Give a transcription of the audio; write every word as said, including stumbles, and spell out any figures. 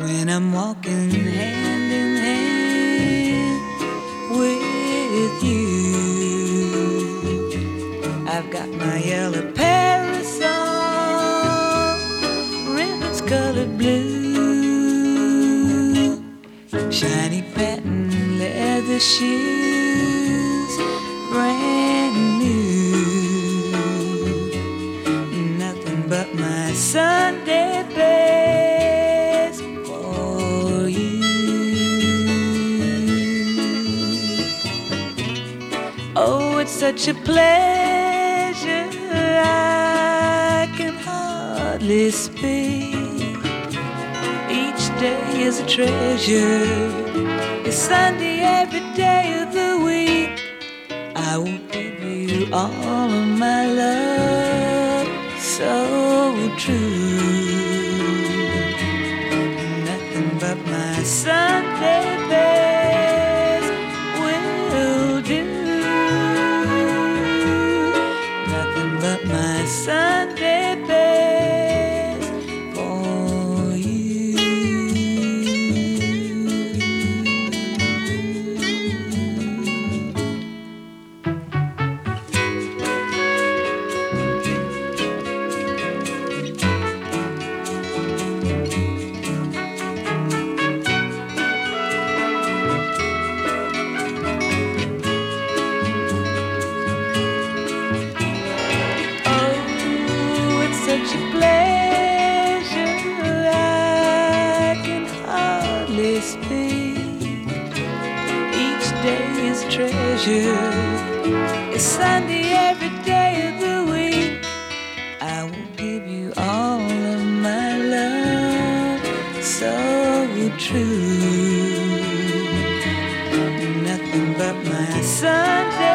when I'm walking hand in hand with you. I've got my yellow parasol, ribbons colored blue, shiny patent leather shoes, brand new. Nothing but my Sunday best for you. Oh, it's such a pleasure I can hardly speak. Each day is a treasure. It's Sunday every day of the week. I will give you all of my love, so true. Nothing but my Sunday best will do. Nothing but my Sunday best for you. Such a pleasure I can hardly speak. Each day is a treasure. It's Sunday every day of the week. I will give you all of my love, so true. Nothing but my Sunday